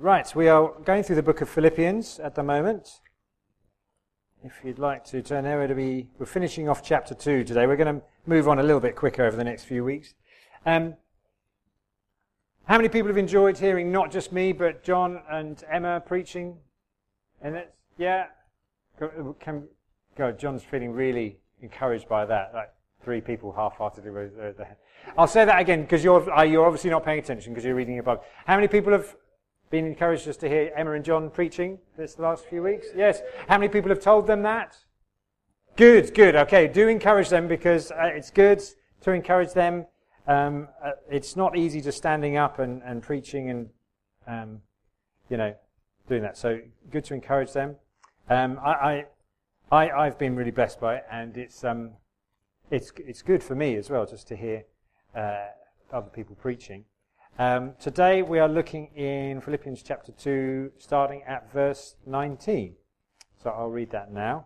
Right, we are going through the book of Philippians at the moment. If you'd like to turn there, we're finishing off chapter 2 today. We're going to move on a little bit quicker over the next few weeks. How many people have enjoyed hearing not just me, but John and Emma preaching? And yeah? Go, John's feeling really encouraged by that. Like 3 people half-heartedly raised their hand. I'll say that again, because you're obviously not paying attention because you're reading your Bible. How many people have been encouraged just to hear Emma and John preaching this last few weeks? Yes. How many people have told them that? Good. Okay, do encourage them because it's good to encourage them. It's not easy just standing up and preaching and doing that. So good to encourage them. I've been really blessed by it, and it's good for me as well just to hear other people preaching. Today we are looking in Philippians chapter 2, starting at verse 19. So I'll read that now.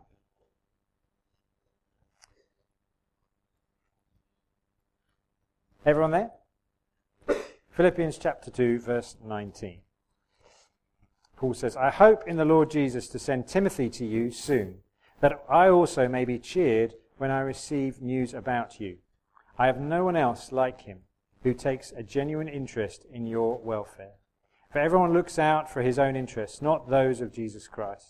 Everyone there? Philippians chapter 2, verse 19. Paul says, I hope in the Lord Jesus to send Timothy to you soon, that I also may be cheered when I receive news about you. I have no one else like him who takes a genuine interest in your welfare. For everyone looks out for his own interests, not those of Jesus Christ.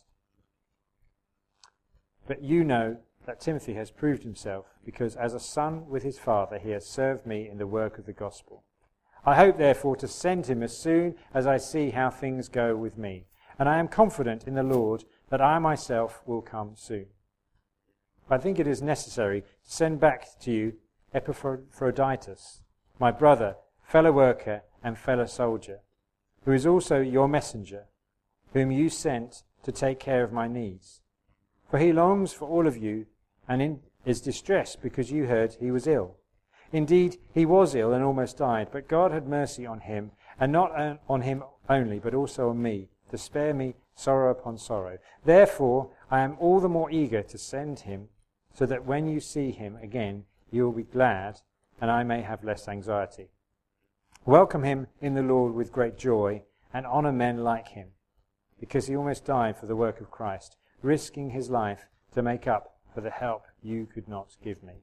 But you know that Timothy has proved himself, because as a son with his father he has served me in the work of the gospel. I hope therefore to send him as soon as I see how things go with me, and I am confident in the Lord that I myself will come soon. I think it is necessary to send back to you Epaphroditus, my brother, fellow worker, and fellow soldier, who is also your messenger, whom you sent to take care of my needs. For he longs for all of you, and is distressed because you heard he was ill. Indeed, he was ill and almost died, but God had mercy on him, and not on him only, but also on me, to spare me sorrow upon sorrow. Therefore, I am all the more eager to send him, so that when you see him again, you will be glad, and I may have less anxiety. Welcome him in the Lord with great joy, and honor men like him, because he almost died for the work of Christ, risking his life to make up for the help you could not give me.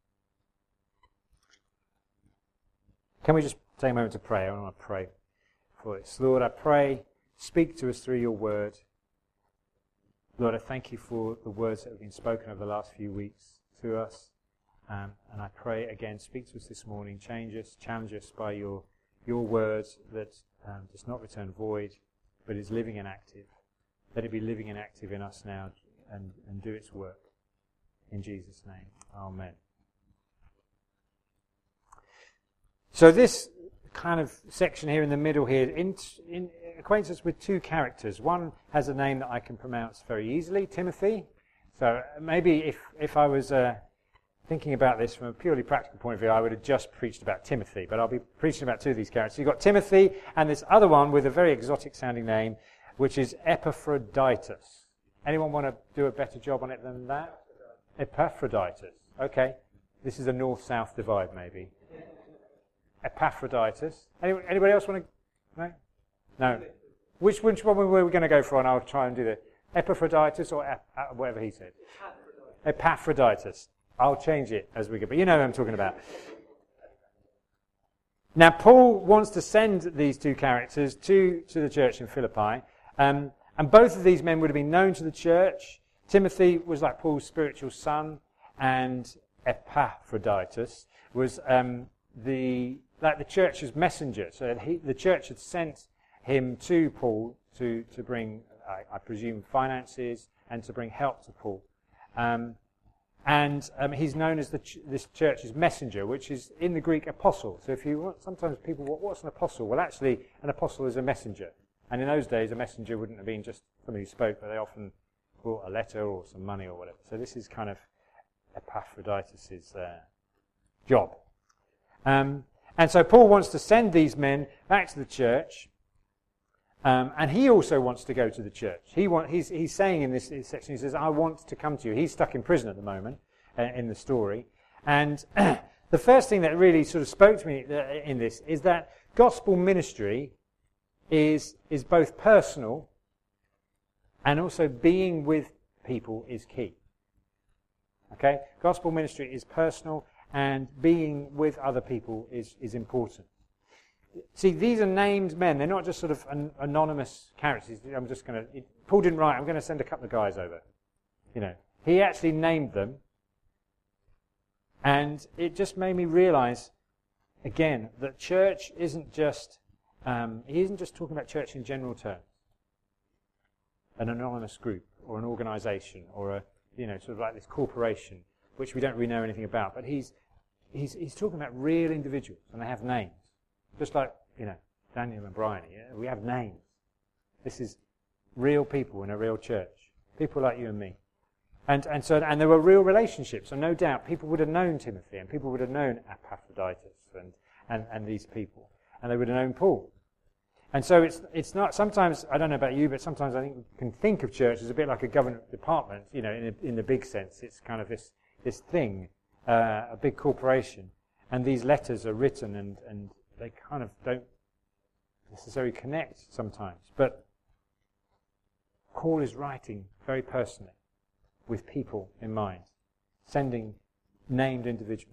Can we just take a moment to pray? I want to pray for this. Lord, I pray, speak to us through your word. Lord, I thank you for the words that have been spoken over the last few weeks to us. And I pray again, speak to us this morning, change us, challenge us by your words that does not return void, but is living and active. Let it be living and active in us now and do its work. In Jesus' name, amen. So this kind of section here in the middle here acquaints us with 2 characters. One has a name that I can pronounce very easily, Timothy. So maybe if I was thinking about this from a purely practical point of view, I would have just preached about Timothy, but I'll be preaching about 2 of these characters. You've got Timothy and this other one with a very exotic sounding name, which is Epaphroditus. Anyone want to do a better job on it than that? Epaphroditus. Okay. This is a north-south divide, maybe. Epaphroditus. Anybody else want to? No? Which one were we going to go for? And I'll try and do the Epaphroditus or whatever he said. Epaphroditus. I'll change it as we go. But you know what I'm talking about. Now, Paul wants to send these 2 characters to the church in Philippi. And both of these men would have been known to the church. Timothy was like Paul's spiritual son, and Epaphroditus was the church's messenger. So the church had sent him to Paul to bring, I presume, finances and to bring help to Paul. And he's known as this church's messenger, which is in the Greek apostle. So if you want, sometimes people, what's an apostle? Well, actually, an apostle is a messenger. And in those days, a messenger wouldn't have been just somebody who spoke, but they often brought a letter or some money or whatever. So this is kind of Epaphroditus' job. And so Paul wants to send these men back to the church, and he also wants to go to the church. He's saying in this section, he says, I want to come to you. He's stuck in prison at the moment in the story. And the first thing that really sort of spoke to me in this is that gospel ministry is both personal and also being with people is key. Okay? Gospel ministry is personal and being with other people is important. See, these are named men. They're not just sort of anonymous characters. Paul didn't write, I'm going to send a couple of guys over. He actually named them. And it just made me realize, again, that church isn't just, he isn't just talking about church in general terms. An anonymous group or an organization or a, sort of like this corporation, which we don't really know anything about. But he's talking about real individuals, and they have names. Just like, Daniel and Brian, we have names. This is real people in a real church. People like you and me. And there were real relationships, and no doubt people would have known Timothy, and people would have known Epaphroditus and these people, and they would have known Paul. And so it's not, sometimes, I don't know about you, but sometimes I think we can think of church as a bit like a government department, in the big sense. It's kind of this thing, a big corporation, and these letters are written, and they kind of don't necessarily connect sometimes. But Paul is writing very personally, with people in mind, sending named individuals.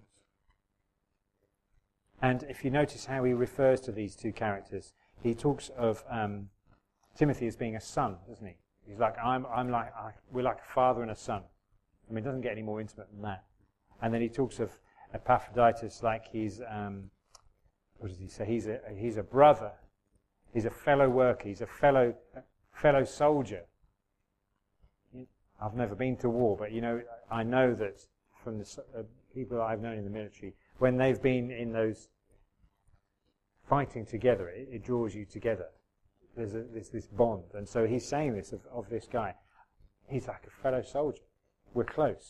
And if you notice how he refers to these two characters, he talks of Timothy as being a son, doesn't he? He's like, we're like a father and a son. I mean, it doesn't get any more intimate than that. And then he talks of Epaphroditus like he's, what does he say? He's a brother. He's a fellow worker. He's a fellow soldier. I've never been to war, but I know that from the people that I've known in the military, when they've been in those fighting together, it draws you together. There's this bond, and so he's saying this of this guy. He's like a fellow soldier. We're close.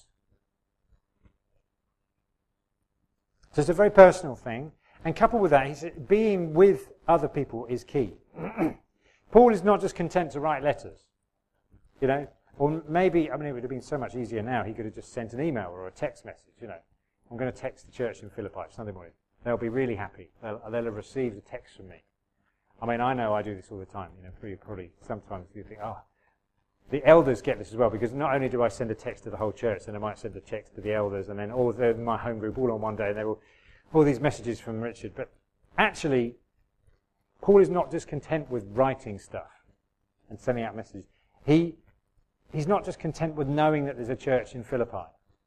So it's a very personal thing, and coupled with that, he said, being with other people is key. Paul is not just content to write letters, or maybe, it would have been so much easier now. He could have just sent an email or a text message. I'm going to text the church in Philippi Sunday morning. They'll be really happy. They'll have received a text from me. I know I do this all the time. Probably sometimes you think, the elders get this as well, because not only do I send a text to the whole church, then I might send a text to the elders, and then all of my home group all on one day, and they're all these messages from Richard. But actually, Paul is not just content with writing stuff and sending out messages. He's not just content with knowing that there's a church in Philippi.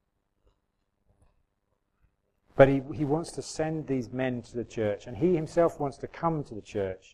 But he wants to send these men to the church, and he himself wants to come to the church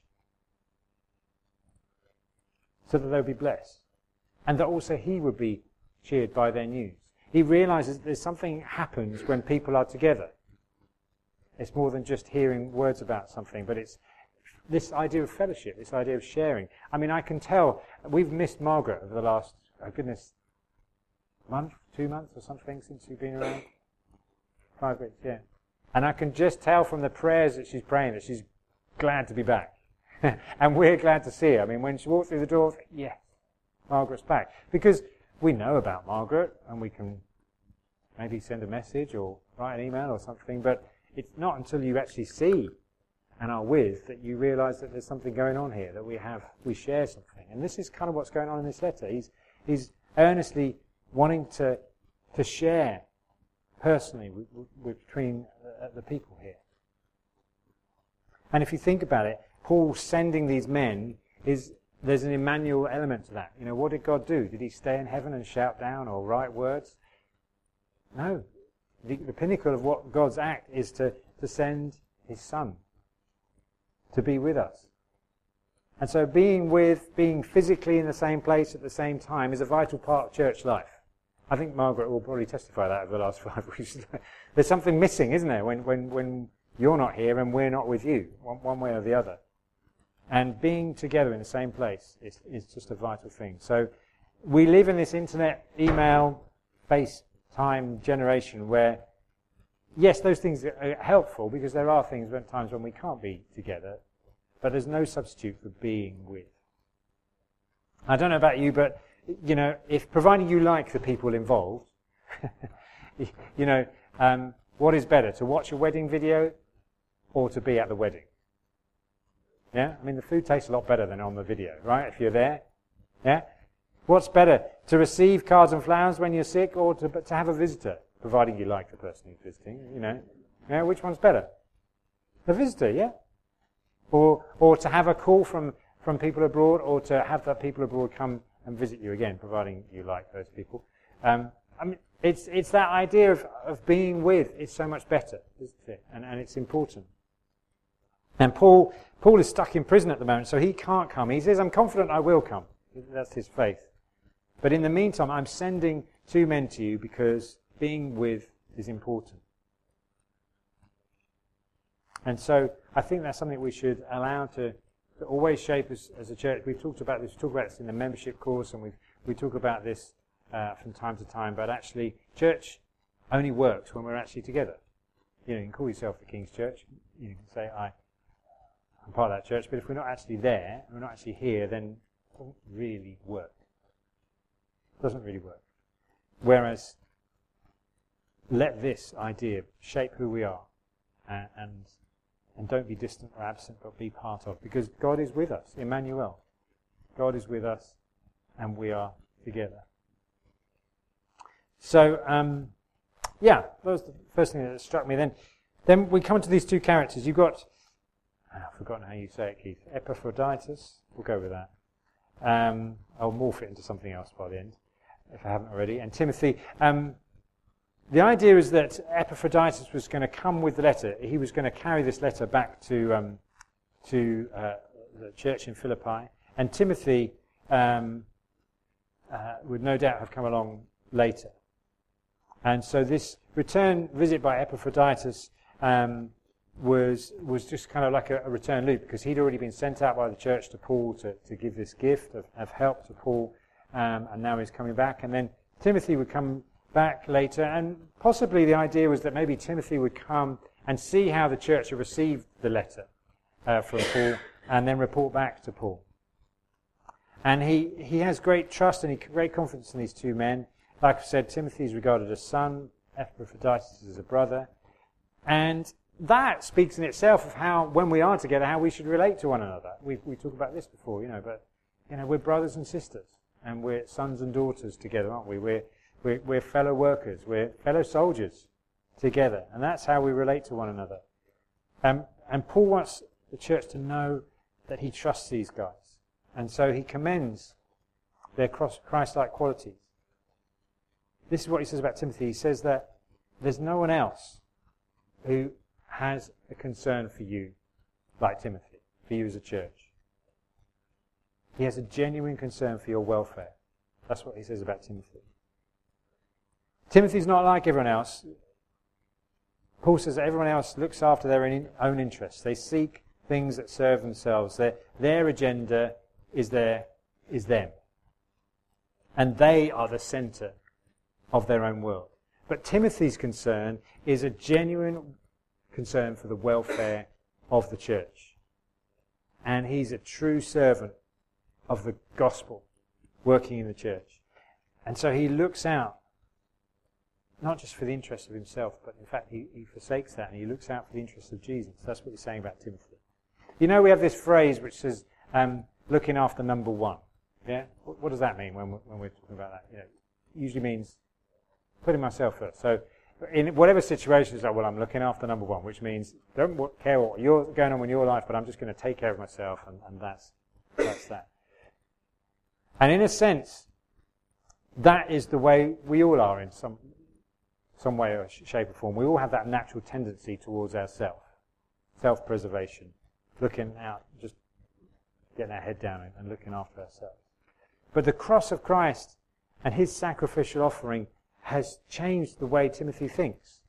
so that they'll be blessed, and that also he would be cheered by their news. He realizes that there's something happens when people are together. It's more than just hearing words about something, but it's this idea of fellowship, this idea of sharing. I can tell, we've missed Margaret over the last, month, 2 months or something since you've been around. 5 weeks, yeah. And I can just tell from the prayers that she's praying that she's glad to be back. And we're glad to see her. When she walked through the door, yes, Margaret's back. Because we know about Margaret, and we can maybe send a message or write an email or something, but it's not until you actually see and are with that you realize that there's something going on here, that we share something. And this is kind of what's going on in this letter. He's earnestly wanting to share personally between the people here. And if you think about it, Paul sending these men, there's an Emmanuel element to that. What did God do? Did he stay in heaven and shout down or write words? No. The pinnacle of what God's act is to send his Son to be with us. And so being physically in the same place at the same time is a vital part of church life. I think Margaret will probably testify that over the last 5 weeks. There's something missing, isn't there, when you're not here and we're not with you, one way or the other. And being together in the same place is just a vital thing. So we live in this internet, email, FaceTime generation where, yes, those things are helpful because there are times when we can't be together, but there's no substitute for being with. I don't know about you, but if providing you like the people involved, what is better, to watch a wedding video or to be at the wedding? Yeah? I mean, the food tastes a lot better than on the video, right? If you're there. Yeah? What's better, to receive cards and flowers when you're sick, or to have a visitor, providing you like the person who's visiting, you know? Yeah, which one's better? The visitor, yeah? Or to have a call from people abroad, or to have the people abroad come and visit you again, providing you like those people. I mean, it's that idea of being with is so much better, isn't it? And it's important. And Paul is stuck in prison at the moment, so he can't come. He says, I'm confident I will come. That's his faith. But in the meantime, I'm sending 2 men to you because being with is important. And so I think that's something we should allow to always shape us as a church. We've talked about this. We talk about this in the membership course, and we talk about this from time to time. But actually, church only works when we're actually together. You know, you can call yourself the King's Church. You can say, I'm part of that church. But if we're not actually there, we're not actually here, then it doesn't really work. It doesn't really work. Whereas, let this idea shape who we are, and don't be distant or absent, but be part of. Because God is with us, Emmanuel. God is with us, and we are together. So, that was the first thing that struck me. Then we come to these 2 characters. You've got, I've forgotten how you say it, Keith. Epaphroditus. We'll go with that. I'll morph it into something else by the end, if I haven't already. And Timothy. The idea is that Epaphroditus was going to come with the letter. He was going to carry this letter back to the church in Philippi. And Timothy would no doubt have come along later. And so this return visit by Epaphroditus was just kind of like a return loop, because he'd already been sent out by the church to Paul to give this gift of help to Paul, and now he's coming back. And then Timothy would come back later, and possibly the idea was that maybe Timothy would come and see how the church had received the letter from Paul, and then report back to Paul. And he has great trust and great confidence in these 2 men. Like I said, Timothy is regarded as son, Epaphroditus as a brother, and that speaks in itself of how, when we are together, how we should relate to one another. We talked about this before, but we're brothers and sisters, and we're sons and daughters together, aren't we? We're fellow workers, we're fellow soldiers together, and that's how we relate to one another. And Paul wants the church to know that he trusts these guys, and so he commends their Christ-like qualities. This is what he says about Timothy. He says that there's no one else who has a concern for you like Timothy, for you as a church. He has a genuine concern for your welfare. That's what he says about Timothy. Timothy's not like everyone else. Paul says that everyone else looks after their own interests. They seek things that serve themselves. Their agenda is them. And they are the centre of their own world. But Timothy's concern is a genuine concern for the welfare of the church. And he's a true servant of the gospel working in the church. And so he looks out not just for the interests of himself, but in fact he forsakes that and he looks out for the interests of Jesus. That's what he's saying about Timothy. We have this phrase which says, looking after number 1. Yeah? What does that mean when we're talking about that? It usually means putting myself first. So in whatever situation, it's like, well, I'm looking after number 1, which means don't care what you're going on in your life, but I'm just going to take care of myself, and that's that. And in a sense, that is the way we all are in some way or shape or form. We all have that natural tendency towards ourself, self-preservation, looking out, just getting our head down and looking after ourselves. But the cross of Christ and his sacrificial offering has changed the way Timothy thinks.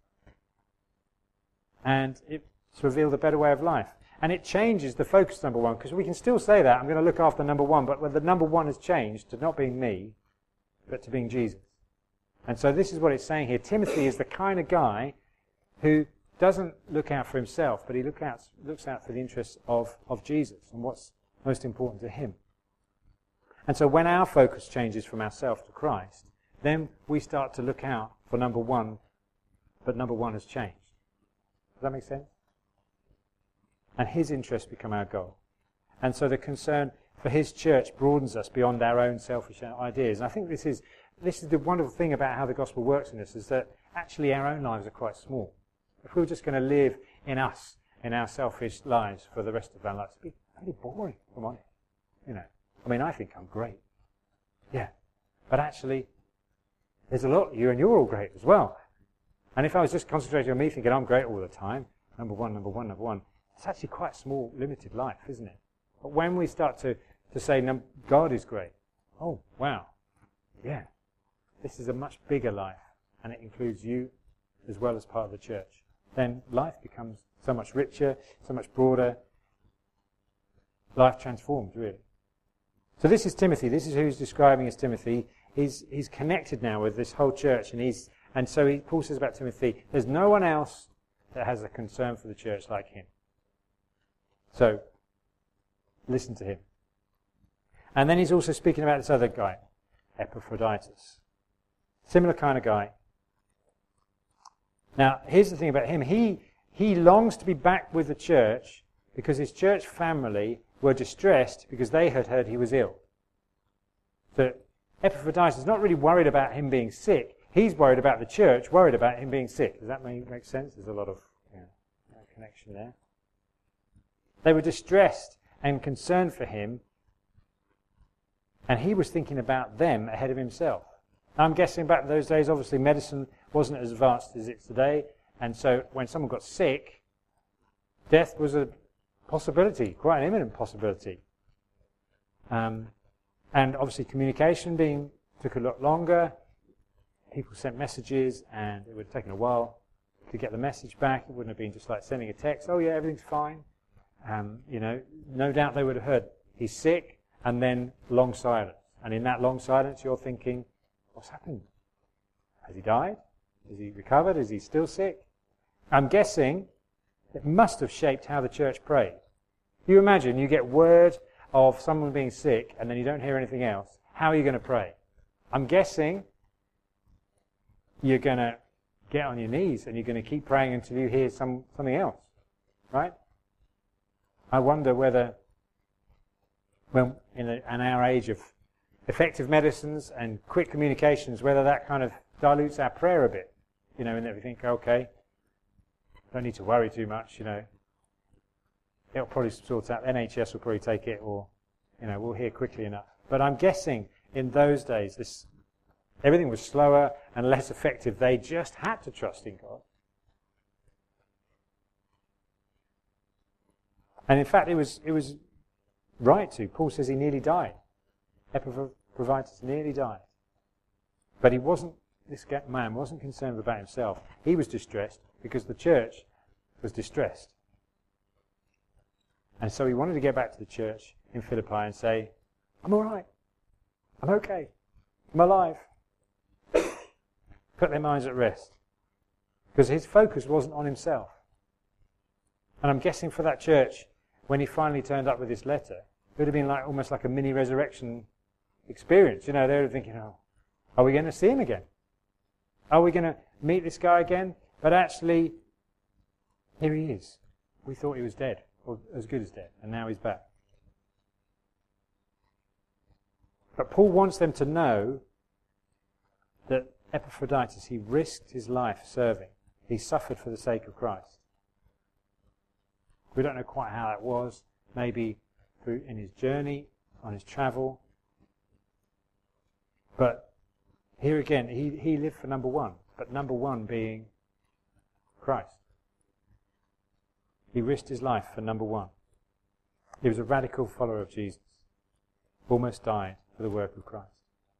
And it's revealed a better way of life. And it changes the focus, number 1, because we can still say that, I'm going to look after number 1, but when the number 1 has changed to not being me, but to being Jesus. And so this is what it's saying here. Timothy is the kind of guy who doesn't look out for himself, but he looks out for the interests of Jesus and what's most important to him. And so when our focus changes from ourselves to Christ, then we start to look out for number 1, but number 1 has changed. Does that make sense? And his interests become our goal. And so the concern for his church broadens us beyond our own selfish ideas. And I think this is the wonderful thing about how the gospel works in us, is that actually our own lives are quite small. If we were just going to live in us, in our selfish lives for the rest of our lives, it'd be pretty boring, come on. I mean, I think I'm great. Yeah. But actually, there's a lot of you, and you're all great as well. And if I was just concentrating on me thinking I'm great all the time, number one, it's actually quite a small, limited life, isn't it? But when we start to say, God is great, oh, wow, yeah, this is a much bigger life, and it includes you as well as part of the church, then life becomes so much richer, so much broader, life transformed, really. So this is Timothy. This is who he's describing as Timothy. He's connected now with this whole church, and so Paul says about Timothy, there's no one else that has a concern for the church like him. So, listen to him. And then he's also speaking about this other guy, Epaphroditus. Similar kind of guy. Now, here's the thing about him. He longs to be back with the church because his church family were distressed because they had heard he was ill. So Epaphroditus is not really worried about him being sick. He's worried about the church, worried about him being sick. Does that make sense? There's a lot of connection there. They were distressed and concerned for him, and he was thinking about them ahead of himself. Now, I'm guessing back in those days, obviously medicine wasn't as advanced as it's today, and so when someone got sick, death was a possibility, quite an imminent possibility. And obviously communication took a lot longer. People sent messages, and it would have taken a while to get the message back. It wouldn't have been just like sending a text, oh yeah, everything's fine. No doubt they would have heard he's sick, and then long silence. And in that long silence, you're thinking, what's happened? Has he died? Has he recovered? Is he still sick? I'm guessing it must have shaped how the church prayed. You imagine you get word of someone being sick, and then you don't hear anything else. How are you going to pray? I'm guessing you're going to get on your knees, and you're going to keep praying until you hear something else. Right? I wonder whether, when in our age of effective medicines and quick communications, whether that kind of dilutes our prayer a bit. And that we think, okay, don't need to worry too much, It'll probably sort out, NHS will probably take it, or, we'll hear quickly enough. But I'm guessing in those days, everything was slower and less effective. They just had to trust in God. And in fact, it was right to. Paul says he nearly died. Epaphroditus nearly died. But this man wasn't concerned about himself. He was distressed because the church was distressed. And so he wanted to get back to the church in Philippi and say, I'm all right. I'm okay. I'm alive. Put their minds at rest. Because his focus wasn't on himself. And I'm guessing for that church, when he finally turned up with this letter, it would have been almost like a mini resurrection experience. They were thinking, are we going to see him again? Are we going to meet this guy again? But actually, here he is. We thought he was dead, or as good as dead, and now he's back. But Paul wants them to know that Epaphroditus, he risked his life serving. He suffered for the sake of Christ. We don't know quite how that was. Maybe in his journey, on his travel. But here again, he lived for number one. But number one being Christ. He risked his life for number one. He was a radical follower of Jesus. Almost died for the work of Christ.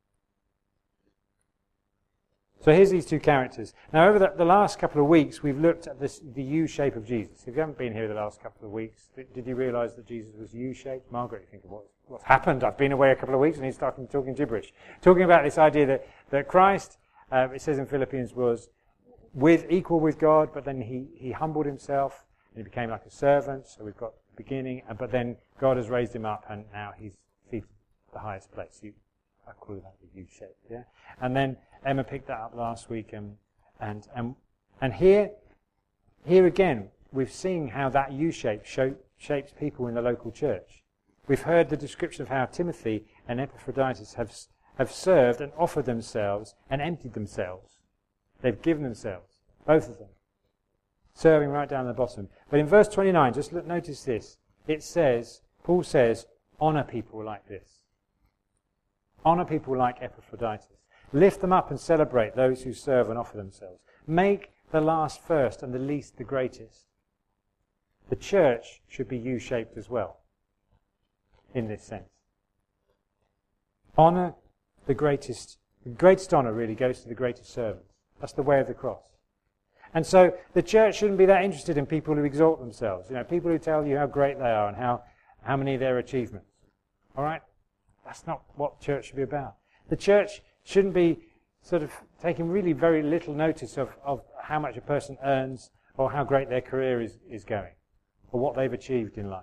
So here's these two characters. Now over the last couple of weeks, we've looked at the U shape of Jesus. If you haven't been here the last couple of weeks, did you realise that Jesus was U-shaped? Margaret, you think, what's happened? I've been away a couple of weeks and he's starting talking gibberish. Talking about this idea that Christ, it says in Philippians, was equal with God, but then he humbled himself and he became like a servant. So we've got the beginning, but then God has raised him up and now he's seated at the highest place. I call that the U-shape, yeah? And then Emma picked that up last week, and here again, we've seen how that U-shape shapes people in the local church. We've heard the description of how Timothy and Epaphroditus have served and offered themselves and emptied themselves. They've given themselves, both of them, serving right down the bottom. But in verse 29, just notice this. It says, Paul says, honour people like this. Honour people like Epaphroditus. Lift them up and celebrate those who serve and offer themselves. Make the last first and the least the greatest. The church should be U-shaped as well, in this sense. Honour the greatest. The greatest honour really goes to the greatest servants. That's the way of the cross. And so the church shouldn't be that interested in people who exalt themselves. People who tell you how great they are and how many of their achievements. All right? That's not what church should be about. The church shouldn't be sort of taking really very little notice of how much a person earns or how great their career is going or what they've achieved in life.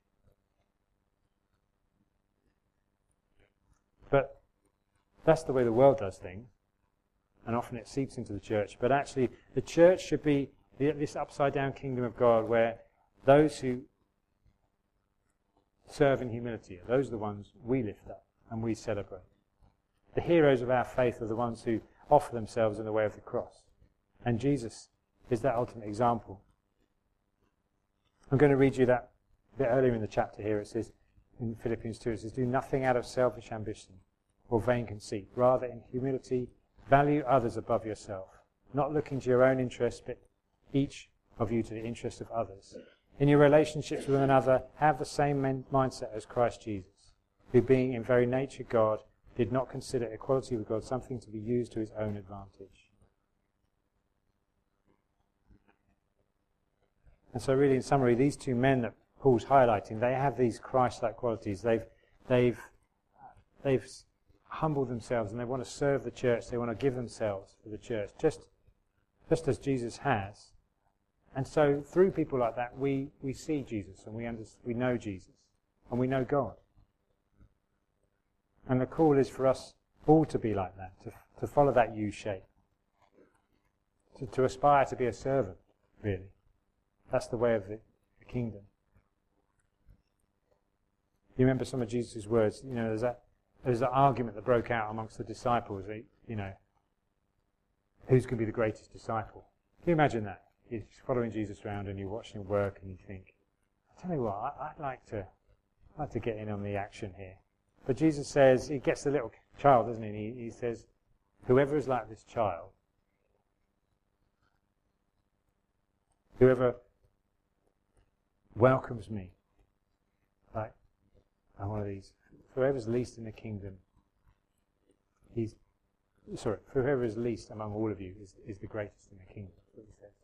But that's the way the world does things, and often it seeps into the church. But actually, the church should be this upside-down kingdom of God where those who serve in humility, those are the ones we lift up and we celebrate. The heroes of our faith are the ones who offer themselves in the way of the cross. And Jesus is that ultimate example. I'm going to read you that a bit earlier in the chapter here. It says, in Philippians 2, it says, do nothing out of selfish ambition or vain conceit. Rather, in humility, value others above yourself, not looking to your own interests, but each of you to the interest of others. In your relationships with one another, have the same mindset as Christ Jesus, who being in very nature God, did not consider equality with God something to be used to his own advantage. And so really, in summary, these two men that Paul's highlighting, they have these Christ-like qualities. They've humbled themselves and they want to serve the church. They want to give themselves for the church, just as Jesus has. And so through people like that, we see Jesus and we know Jesus and we know God. And the call is for us all to be like that, to follow that U shape, to aspire to be a servant, really. That's the way of the kingdom. You remember some of Jesus' words? There's that argument that broke out amongst the disciples. Who's going to be the greatest disciple? Can you imagine that? You're following Jesus around and you're watching him work and you think, I tell you what, I'd like to get in on the action here. But Jesus says, he gets the little child, doesn't he? He says, whoever is like this child, whoever welcomes me, like I'm one of these, whoever's least in the kingdom, whoever is least among all of you is the greatest in the kingdom. That's what he says.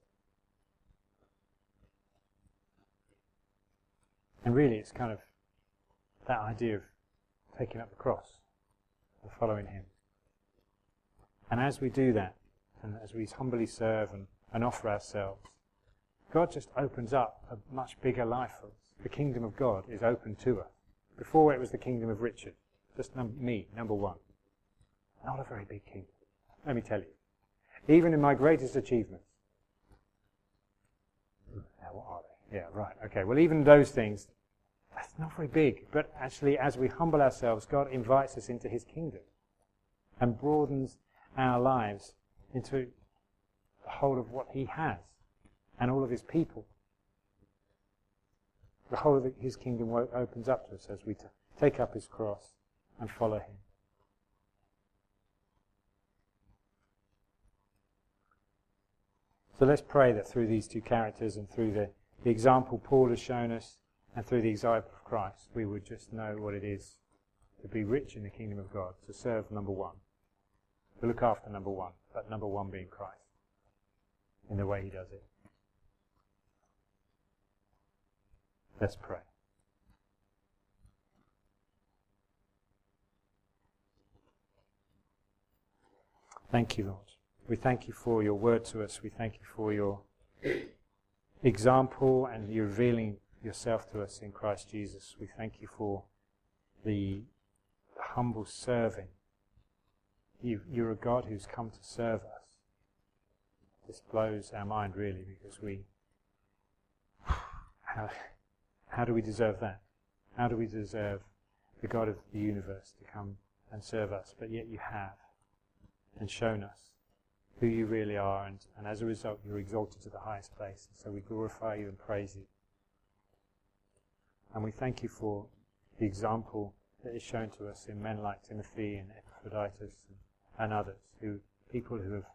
And really it's kind of that idea of taking up the cross, of following him. And as we do that, and as we humbly serve and offer ourselves, God just opens up a much bigger life for us. The kingdom of God is open to us. Before it was the kingdom of Richard, just me, number one. Not a very big kingdom, let me tell you. Even in my greatest achievements. Now what are they? Yeah, right, okay. Well, even those things, that's not very big. But actually, as we humble ourselves, God invites us into his kingdom and broadens our lives into the whole of what he has and all of his people. The whole of his kingdom opens up to us as we take up his cross and follow him. So let's pray that through these two characters and through the example Paul has shown us and through the example of Christ, we would just know what it is to be rich in the kingdom of God, to serve number one, to look after number one, but number one being Christ in the way he does it. Let's pray. Thank you, Lord. We thank you for your word to us. We thank you for your example and you revealing yourself to us in Christ Jesus. We thank you for the humble serving. You're a God who's come to serve us. This blows our mind really, because how do we deserve that? How do we deserve the God of the universe to come and serve us? But yet you have, and shown us who you really are, and as a result you're exalted to the highest place. And so we glorify you and praise you. And we thank you for the example that is shown to us in men like Timothy and Epaphroditus and others, people who have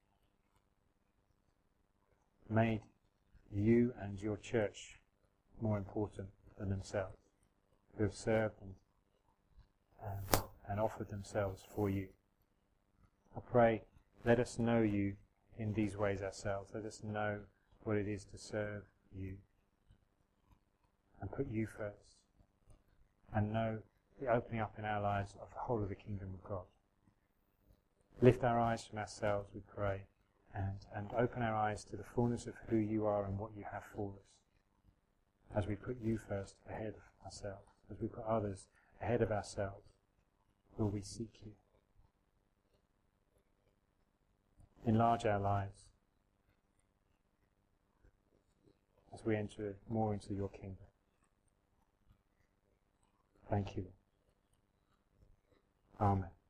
made you and your church more important than themselves, who have served and offered themselves for you. I pray, let us know you in these ways ourselves. Let us know what it is to serve you and put you first, and know the opening up in our lives of the whole of the kingdom of God. Lift our eyes from ourselves, we pray, and open our eyes to the fullness of who you are and what you have for us, as we put you first ahead of ourselves, as we put others ahead of ourselves. Will we seek you? Enlarge our lives as we enter more into your kingdom. Thank you. Amen.